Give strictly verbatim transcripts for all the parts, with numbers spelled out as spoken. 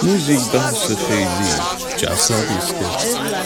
موزیک بحث خیلی جذابی است که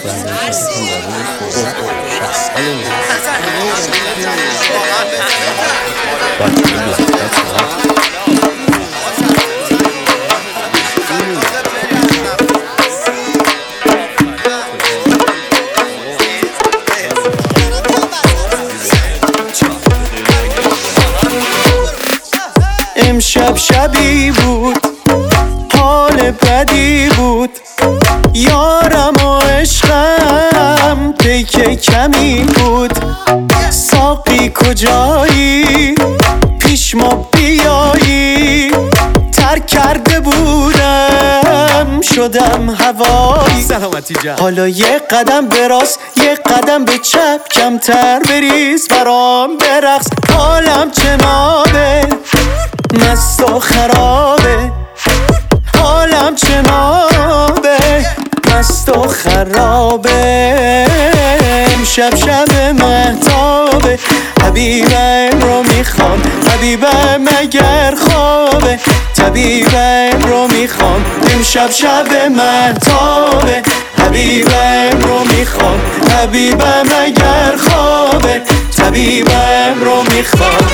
امشب شبی بود، حال بدی بود، یارم و عشقم پیک کمی بود. ساقی کجایی؟ پیش ما بیایی. ترک کرده بودم شدم هوایی. سلامتی جان. حالا یه قدم به راست یه قدم به چپ، کمتر بریز برام برقص. حالم چنابه مست و خرابه، حالم چنابه مست و خرابه. امشب شب مهتابه، حبیبم رو میخوام، حبیبم اگر خوابه، طبیبم رو میخوام. امشب شب مهتابه، حبیبم رو میخوام، حبیبم اگر خوابه، طبیبم رو میخوام.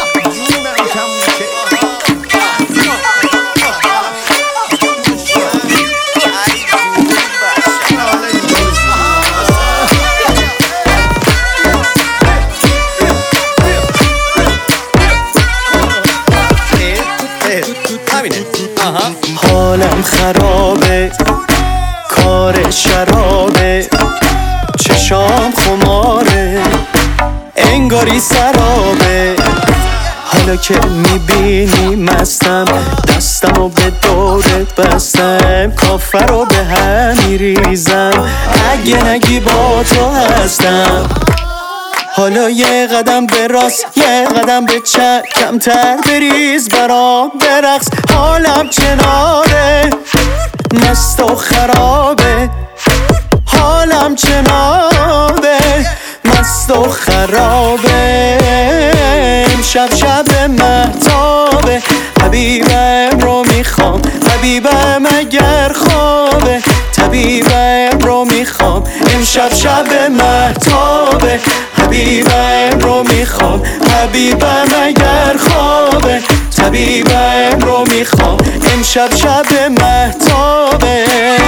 حالم خرابه، کار شرابه، چشام خماره، انگاری سرابه. حالا که میبینی مستم، دستم و به دورت بستم، کافر رو به هم میریزم، اگه نگی با تو هستم. حالا یه قدم به راست یه قدم به چپ، کمتر بریز برام برقص. حالم چناره مست و خرابه، حالم چنابه مست و خرابه. امشب شب مهتابه، حبیبم رو میخوام، حبیبم اگر خوابه، طبیبم رو میخوام. امشب شب مهتابه، حبیبم رو میخوام، حبیبم اگر خوابه، طبیبم رو میخوام. امشب شب مهتابه،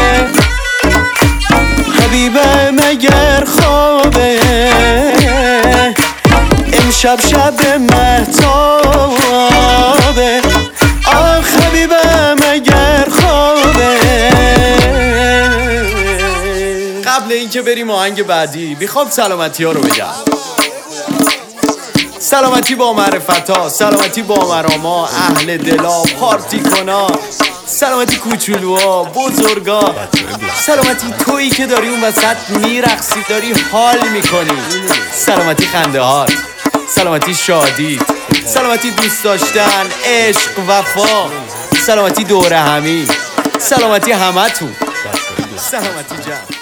حبیبم اگر خوابه، امشب شب مهتابه، آخ حبیبم اگر خوابه. قبل اینکه بریم آهنگ بعدی میخوام سلامتی ها رو بگم. سلامتی با معرفت ها، سلامتی با مراما، اهل دلا، پارتی کنا، سلامتی کوچولوها، بزرگا، سلامتی تویی که داری اون وسط میرقصی، داری حال میکنی، سلامتی خنده هات، سلامتی شادی، سلامتی دوست داشتن، عشق، وفا، سلامتی دوره همی، سلامتی همه تون. سلامتی جان.